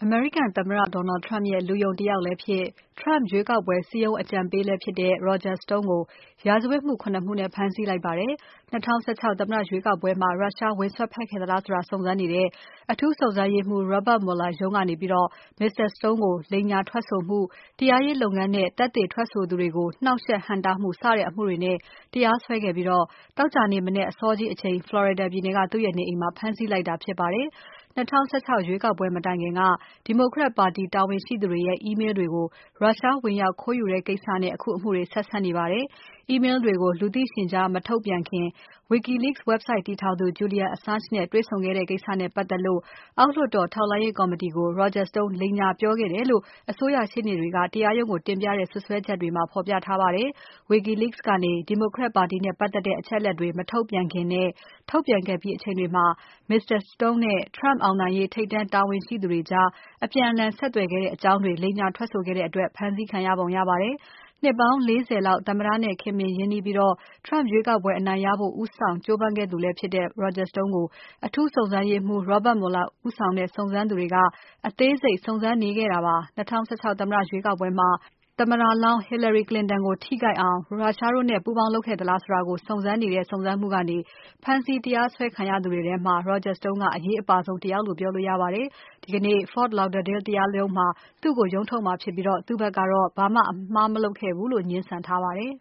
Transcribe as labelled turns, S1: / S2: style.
S1: အမေရိကန်သမ္မတ Donald Trump ရဲ့ လူယုံတယောက်လည်းဖြစ် Trump ရွေးကောက်ပွဲစည်းရုံးအကြံပေးလည်းဖြစ်တဲ့ Roger Stone ကိုရာဇဝတ်မှု ၇ မှုနဲ့ ဖမ်းဆီးလိုက်ပါတယ်။ ၂၀၁၆ သမ္မတရွေးကောက်ပွဲမှာ ရုရှားဝင်စွက်ဖက်ခဲ့သလားဆိုတာ စုံစမ်းနေတဲ့ အထူးစုံစမ်းရေးမှူး Robert Mueller ရုံးကနေ Mr. Stone ကို လိမ်ညာထွက်ဆိုမှု၊ တရားရေးလုပ်ငန်းနဲ့ သက်သေထွက်ဆိုသူတွေကို နှောင့်ယှက်ဟန့်တားမှု စတဲ့အမှုတွေနဲ့ တရားစွဲခဲ့ပြီး သောကြာနေ့မနက်အစောကြီးအချိန် Florida ပြည်နယ်က သူ့ရဲ့နေအိမ်မှာ ဖမ်းဆီးလိုက်တာဖြစ်ပါတယ်။ ၂၀၁၆ ရွေးကောက်ပွဲမတိုင်ခင်က Democrat ပါတီတာဝန်ရှိသူတွေရဲ့ Email တွေကို ရုရှားဝင်ရောက်ခိုးယူတဲ့ကိစ္စနဲ့ အခုအမှုတွေ ဆက်စပ်နေပါတယ်။ Email တွေကို လူသိရှင်ကြား မထုတ်ပြန်ခင် WikiLeaks website တည်ထောင်သူ Julian Assange နဲ့တွေ့ဆုံခဲ့တဲ့ကိစ္စနဲ့ပါတ်သက်လို့ အောက်လွှတ်တော်ထောက်လှမ်းရေးကော်မတီကို Roger Stone လိမ်ညာပြောခဲ့တယ်လို့ အစိုးရရှေ့နေတွေက တရားရုံးကိုတင်ပြတဲ့ စွပ်စွဲချက်တွေမှာ ဖော်ပြထားပါတယ်။ WikiLeaks ကနေ Democrat ပါတီနဲ့ပါတ်သက်တဲ့ အချက်အလက်တွေ မထုတ်ပြန်ခင်နဲ့ ထုတ်ပြန်ခဲ့ပြီးအချိန်တွေမှာ Mr. Stone နဲ့ Trump အောင်နိုင်ရေး ထိပ်တန်းတာဝန်ရှိသူတွေကြား အပြန်အလှန်ဆက်သွယ်ခဲ့တဲ့အကြောင်းတွေ လိမ်ညာထွက်ဆိုခဲ့တဲ့အတွက် ဖမ်းဆီးခံရပုံရပါတယ်။ နှစ်ပေါင်း ၄၀ လောက် သမ္မတနဲ့ ခင်မင်ရင်းနှီးပြီး Trump ရွေးကောက်ပွဲအနိုင်ရဖို့ ဦးဆောင်ကြိုးပမ်းခဲ့သူလည်းဖြစ်တဲ့ Roger Stone ကို အထူးစုံစမ်းရေးမှူး Robert Mueller ဦးဆောင်တဲ့ စုံစမ်းသူတွေက အသေးစိတ်စုံစမ်းနေခဲ့တာပါ။ ၂၀၁၆ သမ္မတရွေးကောက်ပွဲမှာ သမ္မတလောင်း Hillary Clinton ကိုထိခိုက်အောင် ရုရှားတို့နဲ့ ပူးပေါင်းလုပ်ခဲ့သလားဆိုတာကို စုံစမ်းနေတဲ့ စုံစမ်းမှုကနေ ဖမ်းဆီးတရားစွဲခံရသူတွေထဲမှာ Roger Stone က အရေးအပါဆုံးတယောက်လို့ ပြောလို့ရပါတယ်။ ဒီကနေ့ Fort Lauderdale တရားရုံးမှာ သူ့ကိုရုံးထုတ်မှာဖြစ်ပြီး သူ့ဘက်ကတော့ ဘာမှအမှားမလုပ်ခဲ့ဘူးလို့ ငြင်းဆန်ထားပါတယ်